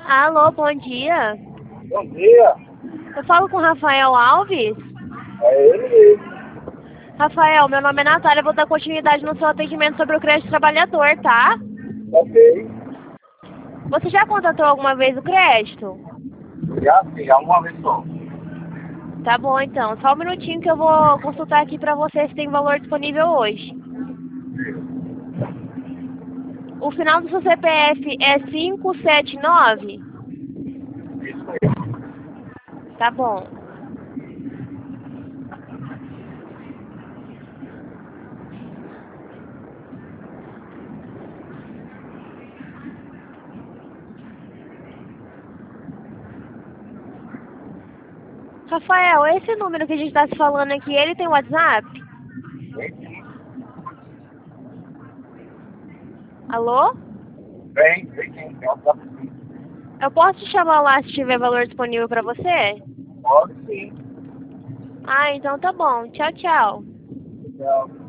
Alô, bom dia. Bom dia. Eu falo com o Rafael Alves. É ele mesmo. Rafael, meu nome é Natália, eu vou dar continuidade no seu atendimento sobre o crédito trabalhador, tá? Ok. Você já contratou alguma vez o crédito? Já uma vez só. Tá bom, então. Só um minutinho que eu vou consultar aqui pra você se tem valor disponível hoje. O final do seu CPF é 579? Isso mesmo. Tá bom. Rafael, esse número que a gente tá se falando aqui, ele tem WhatsApp? Alô? Vem sim. Tem uma sim. Eu posso te chamar lá se tiver valor disponível pra você? Pode sim. Ah, então tá bom. Tchau, tchau. Tchau.